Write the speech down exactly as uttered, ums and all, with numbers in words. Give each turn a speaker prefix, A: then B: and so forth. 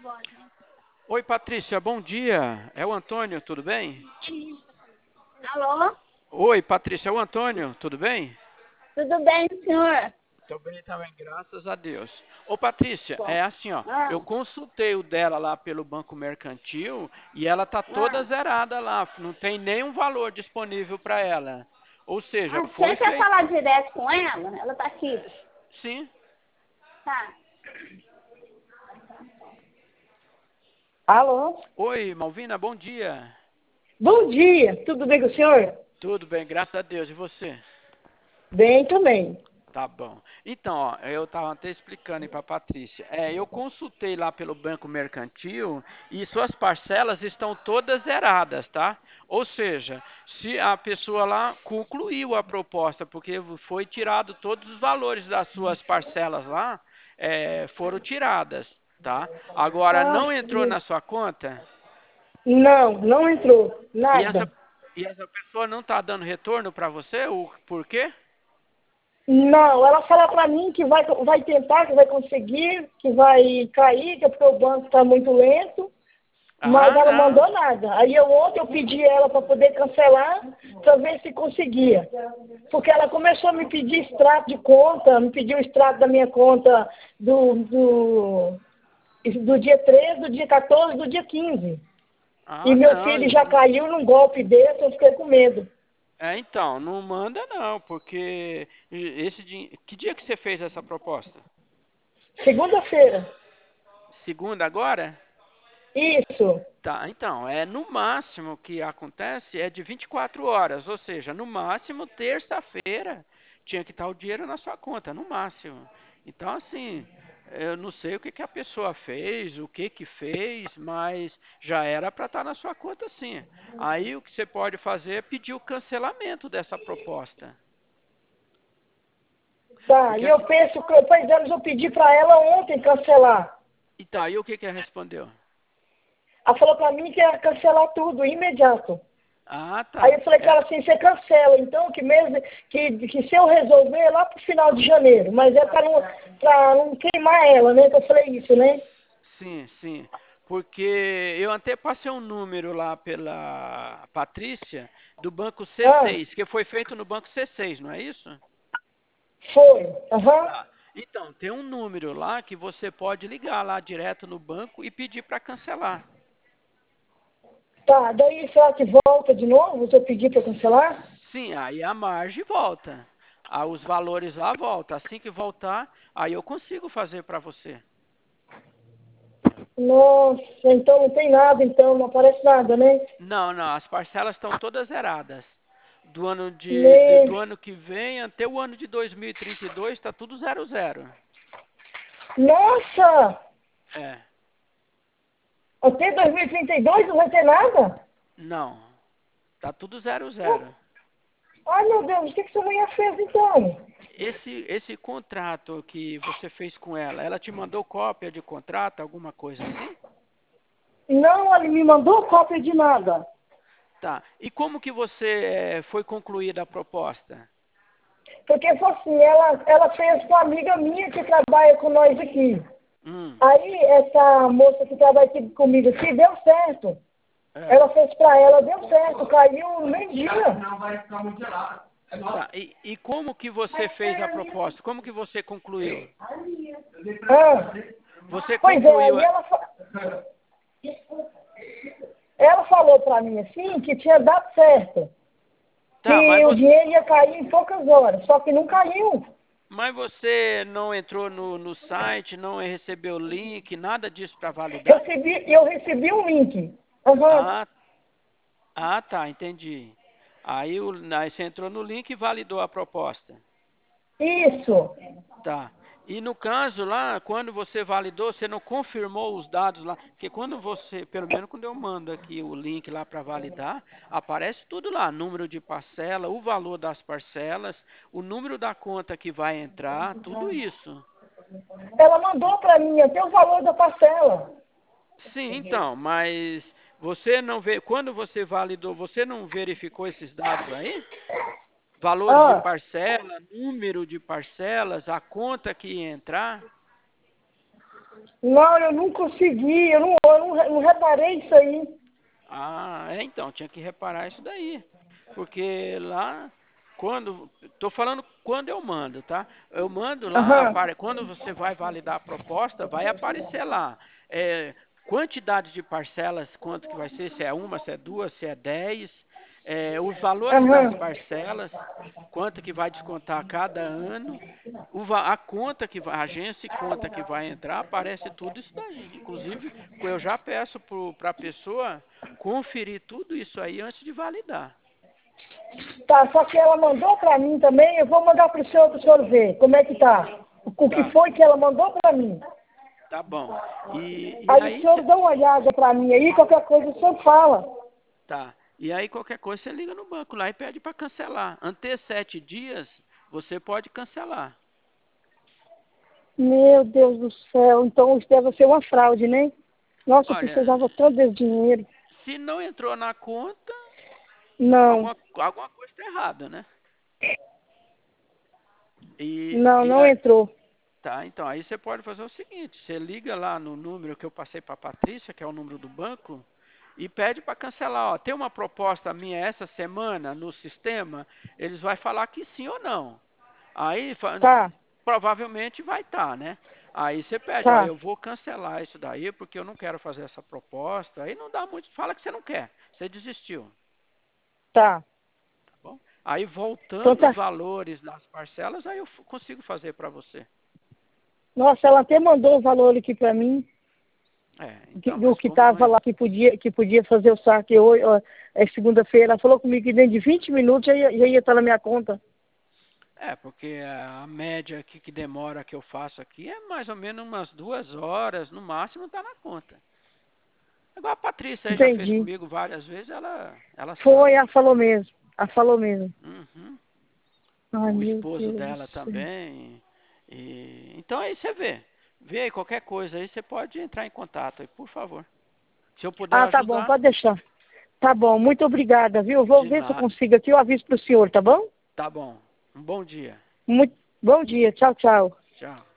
A: Oi, Patrícia, bom dia. É o Antônio, tudo bem?
B: Alô?
A: Oi, Patrícia, é o Antônio, tudo bem?
B: Tudo bem, senhor?
A: Tô bem também, graças a Deus. Ô, Patrícia,
B: Bom.
A: é assim, ó,
B: Ah,
A: eu consultei o dela lá pelo Banco Mercantil e ela tá toda
B: ah.
A: zerada lá, não tem nenhum valor disponível para ela. Ou seja,
B: Ah,
A: foi
B: você quer
A: feito.
B: falar direto com ela? Ela tá aqui.
A: Sim.
B: Tá. Alô?
A: Oi, Malvina, bom dia.
B: Bom dia, tudo bem com o senhor?
A: Tudo bem, graças a Deus. E você?
B: Bem também.
A: Tá bom. Então, ó, eu estava até explicando aí para a Patrícia. É, eu consultei lá pelo Banco Mercantil e suas parcelas estão todas zeradas, tá? Ou seja, se a pessoa lá concluiu a proposta, porque foi tirado todos os valores das suas parcelas lá, é, foram tiradas, tá? Agora,
B: Ah,
A: não entrou na sua conta
B: não, não entrou,
A: e essa,
B: nada.
A: e essa pessoa não está dando retorno para você, o por quê?
B: Não, ela fala pra mim que vai, vai tentar, que vai conseguir, que vai cair, que é porque o banco está muito lento, mas
A: Ah,
B: ela
A: não.
B: mandou nada. Aí eu ontem eu pedi ela para poder cancelar, para ver se conseguia. Porque ela começou a me pedir extrato de conta, me pediu o extrato da minha conta do, do, do dia treze, do dia quatorze, do dia quinze. E
A: Ah,
B: meu
A: não.
B: filho já caiu num golpe desse, eu fiquei com medo.
A: É, então, não manda não, porque esse din- que dia que você fez essa proposta?
B: Segunda-feira.
A: Segunda agora?
B: Isso.
A: Tá, então, é no máximo que acontece é de vinte e quatro horas, ou seja, no máximo terça-feira tinha que estar o dinheiro na sua conta, no máximo. Então, assim, eu não sei o que que a pessoa fez, o que que fez, mas já era para estar na sua conta sim. Aí o que você pode fazer é pedir o cancelamento dessa proposta.
B: Tá,
A: Porque
B: e eu
A: assim,
B: penso que, pois é, eu pedi para ela ontem cancelar.
A: então, aí o que que ela respondeu?
B: Ela falou para mim que ia cancelar tudo, imediato.
A: Ah,
B: Aí
A: tá.
B: eu falei com
A: É,
B: ela assim, você cancela, então, que mesmo que, que se eu resolver é lá pro final de janeiro, mas é para não, pra não queimar ela, né? Que eu falei isso, né?
A: sim, sim. Porque eu até passei um número lá pela Patrícia do banco c
B: Ah,
A: seis, que foi feito no banco c seis, não é isso?
B: foi. Aham.
A: Tá. Então, tem um número lá que você pode ligar lá direto no banco e pedir para cancelar.
B: Tá, daí será que volta de novo se eu pedir para cancelar?
A: Sim, aí a margem volta. Ah, os valores lá voltam. Assim que voltar, aí eu consigo fazer para você.
B: Nossa, então não tem nada, então, não aparece nada, né?
A: Não, não, as parcelas estão todas zeradas. Do ano, de, de-
B: Nem...
A: do ano que vem até o ano de dois mil e trinta e dois está tudo zero zero.
B: Nossa!
A: É,
B: Até dois mil e trinta e dois não vai ter nada?
A: não, tá tudo zero
B: Oh,
A: zero.
B: ai, meu Deus, o que, que sua mulher fez, então?
A: Esse, esse contrato que você fez com ela, ela te mandou cópia de contrato, alguma coisa assim?
B: Não, ele me mandou cópia de nada.
A: Tá. E como que você eh, foi concluída a proposta?
B: Porque foi assim, ela, ela fez com uma amiga minha que trabalha com nós aqui.
A: Hum,
B: Aí essa moça que trabalha aqui comigo aqui deu certo.
A: é.
B: Ela fez pra ela, deu certo, caiu no meio dia.
A: Tá. E, e como que você fez a proposta? Como que você concluiu?
B: Ah,
A: Você
B: pois é,
A: concluiu
B: aí
A: a...
B: ela, fa- ela falou pra mim assim que tinha dado certo.
A: Tá, mas
B: Que o
A: você,
B: dinheiro ia cair em poucas horas, só que não caiu.
A: mas você não entrou no, no site, não recebeu o link, nada disso para validar?
B: Recebi, eu recebi um link. Aham,
A: Ah, ah, tá, entendi. Aí, o, aí você entrou no link e validou a proposta.
B: isso.
A: Tá. E no caso lá, quando você validou, você não confirmou os dados lá, porque quando você, pelo menos quando eu mando aqui o link lá para validar, aparece tudo lá, número de parcela, o valor das parcelas, o número da conta que vai entrar, tudo isso.
B: Ela mandou para mim até o valor da parcela.
A: Sim, então, mas você não vê, quando você validou, você não verificou esses dados aí? Valores de
B: Ah,
A: parcela, número de parcelas, a conta que ia entrar?
B: Não, eu não consegui, eu não, eu não, não reparei isso aí.
A: Ah, é, então, tinha que reparar isso daí. Porque lá, quando, tô falando quando eu mando, tá? Eu mando lá,
B: Aham,
A: apare- quando você vai validar a proposta, vai aparecer lá, é, quantidade de parcelas, quanto que vai ser, se é uma, se é duas, se é dez, é, os valores das
B: aham.
A: parcelas, quanto que vai descontar a cada ano, o va- a conta que vai, a agência e conta que vai entrar, aparece tudo isso daí. Inclusive, eu já peço para a pessoa conferir tudo isso aí antes de validar.
B: Tá, só que ela mandou para mim também, eu vou mandar para o senhor, para o senhor ver como é que tá. O que
A: Tá,
B: foi que ela mandou para mim.
A: tá bom. E, e
B: Aí o
A: aí
B: senhor
A: você
B: dá uma olhada para mim aí, qualquer coisa o senhor fala.
A: tá. E aí qualquer coisa você liga no banco lá e pede para cancelar. Ante sete dias, você pode cancelar.
B: Meu Deus do céu, então isso deve ser uma fraude, né? Nossa, eu
A: Olha,
B: precisava tanto desse dinheiro.
A: se não entrou na conta,
B: Não,
A: alguma, alguma coisa está errada, né? E,
B: não,
A: e
B: não
A: a-
B: entrou.
A: tá, então aí você pode fazer o seguinte: você liga lá no número que eu passei para a Patrícia, que é o número do banco, e pede para cancelar. Ó, tem uma proposta minha essa semana no sistema, eles vão falar que sim ou não. Aí fa-
B: Tá,
A: provavelmente vai estar, né? Aí você pede, ó,
B: tá,
A: eu vou cancelar isso daí porque eu não quero fazer essa proposta. Aí não dá muito, fala que você não quer, você desistiu,
B: tá.
A: tá bom? Aí
B: Então
A: voltando os
B: tá.
A: valores das parcelas, aí eu f- consigo fazer para você.
B: Nossa, ela até mandou o valor aqui para mim,
A: É,
B: que-
A: então,
B: do
A: mas
B: que
A: como não
B: estava
A: é,
B: lá, que podia, que podia fazer o saque hoje, ó, é segunda-feira. Ela falou comigo que dentro de vinte minutos já ia, já ia estar na minha conta.
A: é porque a média aqui que demora que eu faço aqui é mais ou menos umas duas horas, no máximo está na conta. Igual a Patrícia aí já fez
B: Entendi.
A: comigo várias vezes, ela, ela
B: Foi,
A: sabe.
B: ela falou mesmo. Ela falou mesmo.
A: Uhum.
B: Ai,
A: O
B: meu
A: esposo
B: Deus do
A: dela
B: céu.
A: também. E, então aí você vê. Vê aí qualquer coisa aí, você pode entrar em contato aí, por favor. Se eu puder
B: Ah, tá bom,
A: ajudar,
B: pode deixar. Tá bom, muito obrigada, viu? Vou
A: de
B: ver se eu
A: nada.
B: consigo aqui, eu aviso pro senhor, tá bom?
A: Tá bom. Um bom dia.
B: Muito bom dia, tchau, tchau.
A: Tchau.